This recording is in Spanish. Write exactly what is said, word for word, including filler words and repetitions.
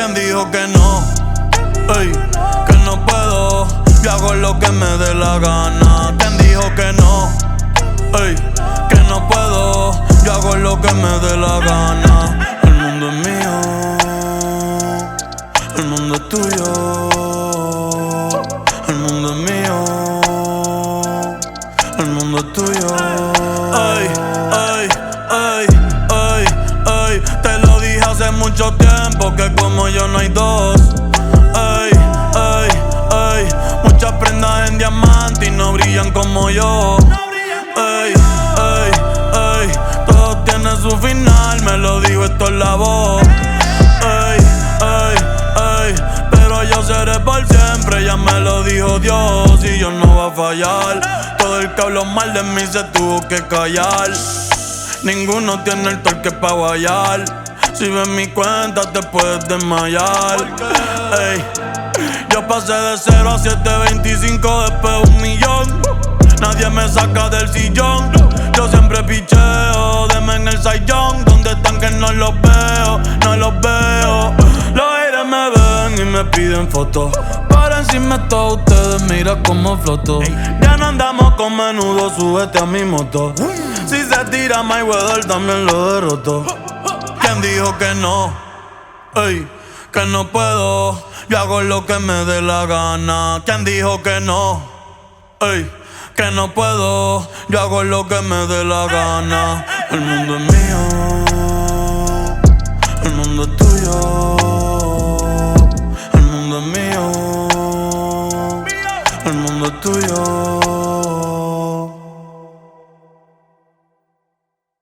¿Quién dijo que no? Ey, que no puedo. Yo hago lo que me dé la gana. ¿Quién dijo que no? Ey, que no puedo. Yo hago lo que me dé la gana. El mundo es mío, el mundo es tuyo. El mundo es mío, el mundo es tuyo. Ay, ay, ay, ay, ay. Te lo dije hace mucho tiempo que como yo no hay dos. Ay, ay, ay. Muchas prendas en diamante y no brillan como yo. Ay, ay, ay. Todo tiene su final, me lo dijo, esto es la voz. Ay, ay, ay. Pero yo seré por siempre, ya me lo dijo Dios. Y yo no voy a fallar. Todo el que habló mal de mí se tuvo que callar. Ninguno tiene el torque pa' guayar. Si ves mi cuenta te puedes desmayar. Ey, yo pasé de cero a setecientos veinticinco, después un millón. Nadie me saca del sillón. Yo siempre picheo, deme en el sayón. ¿Dónde están que no los veo? No los veo. Los aires me ven y me piden fotos. Por encima de todos ustedes, mira cómo floto. Ya no andamos con menudo, súbete a mi moto. Si se tira Mayweather también lo derroto. ¿Quién dijo que no? Ey, que no puedo. Yo hago lo que me dé la gana. ¿Quién dijo que no? Ey, que no puedo. Yo hago lo que me dé la gana. El mundo es mío, el mundo es tuyo.